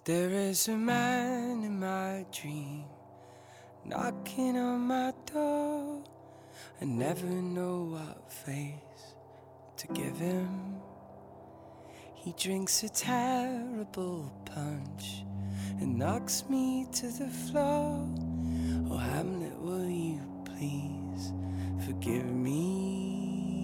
There is a man in my dream knocking on my door. I never know what face to give him. He drinks a terrible punch and knocks me to the floor. Oh Hamlet, will you please forgive me?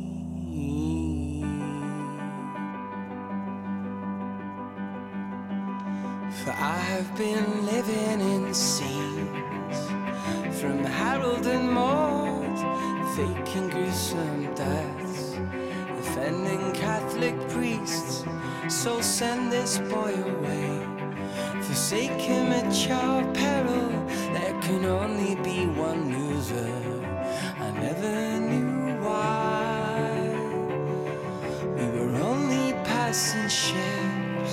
For I have been living in scenes from Harold and Maude, fake and gruesome deaths, offending Catholic priests. So send this boy away, forsake him at your peril. There can only be one loser. I never knew why. We were only passing ships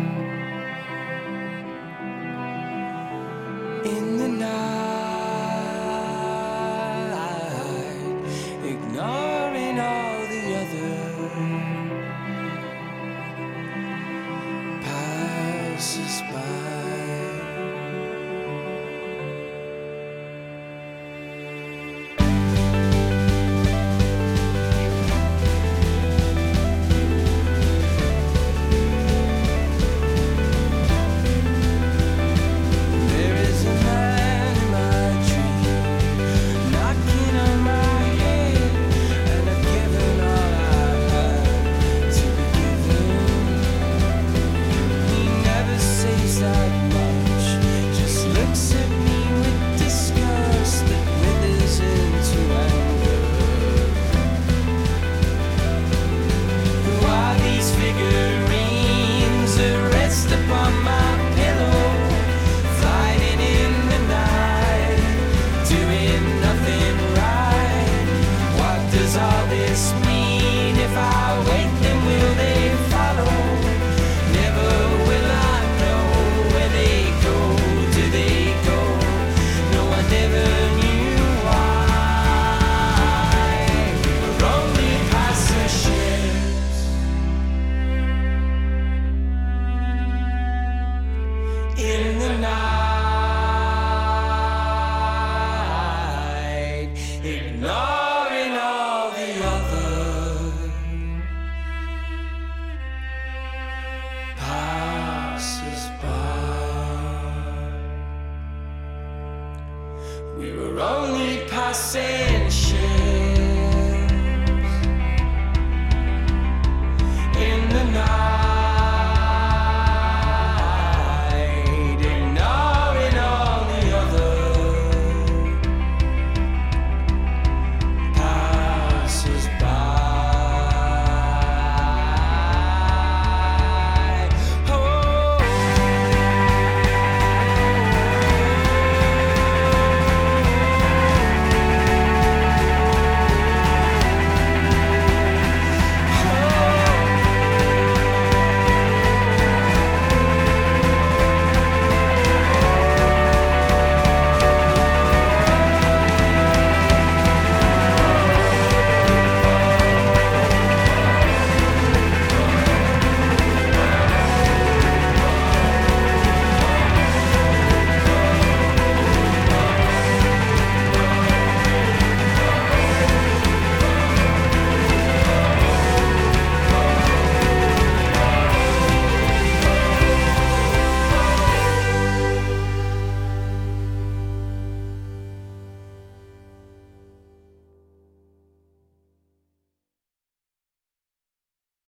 in the night, ignoring all the other passers by.